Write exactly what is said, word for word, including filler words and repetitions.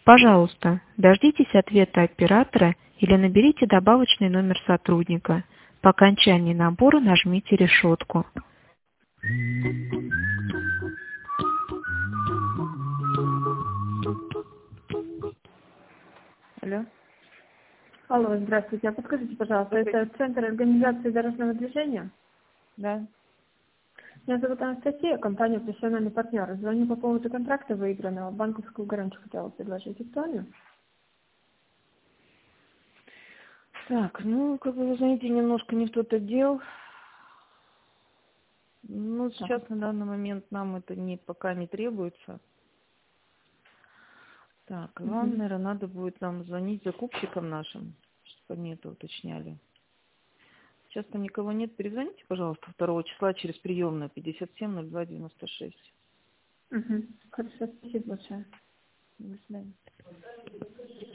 Пожалуйста, дождитесь ответа оператора или наберите добавочный номер сотрудника. По окончании набора нажмите решетку. Алло. Алло, здравствуйте. А подскажите, пожалуйста, это Центр организации дорожного движения? Да. Меня зовут Анастасия, компания «Профессиональный партнер». Звоню по поводу контракта выигранного. Банковскую гарантию хотела предложить. Актуально? Так, ну, как бы вы знаете, немножко не в тот отдел. Ну, сейчас Так. на данный момент нам это не, пока не требуется. Так, вам, Угу. наверное, надо будет нам звонить закупщикам нашим, чтобы они это уточняли. Сейчас там никого нет. Перезвоните, пожалуйста, второго числа через приемную пятьдесят семь ноль два девяносто шесть. Угу. Хорошо, спасибо большое. До свидания.